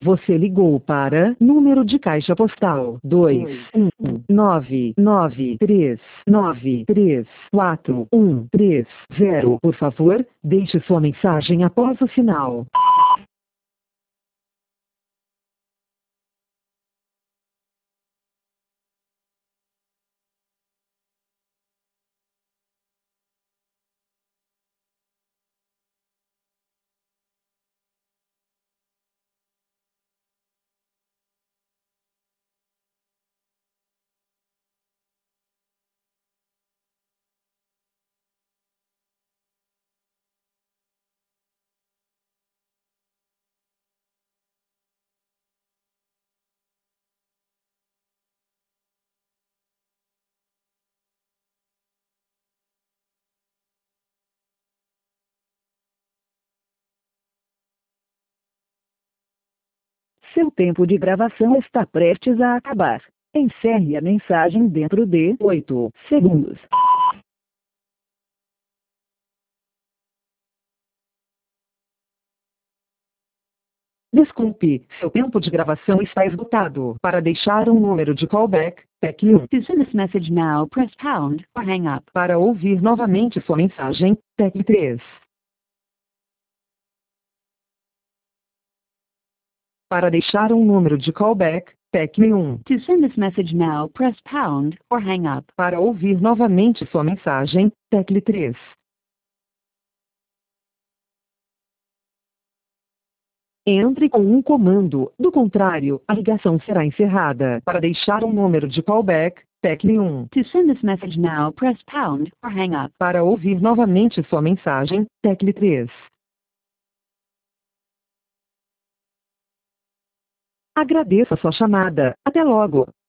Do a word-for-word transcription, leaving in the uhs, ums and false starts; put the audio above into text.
Você ligou para número de caixa postal dois um nove nove três nove três quatro um três zero. Por favor, deixe sua mensagem após o sinal. Seu tempo de gravação está prestes a acabar. Encerre a mensagem dentro de oito segundos. Desculpe, seu tempo de gravação está esgotado. Para deixar um número de callback, tecle um. To send this message now, press pound or hang up. Para ouvir novamente sua mensagem, tecle três. Para deixar um número de callback, tecle um. To send this message now, press pound or hang up. Para ouvir novamente sua mensagem, tecle três. Entre com um comando, do contrário, a ligação será encerrada. Para deixar um número de callback, tecle um. To send this message now, press pound or hang up. Para ouvir novamente sua mensagem, tecle três. Agradeço a sua chamada. Até logo.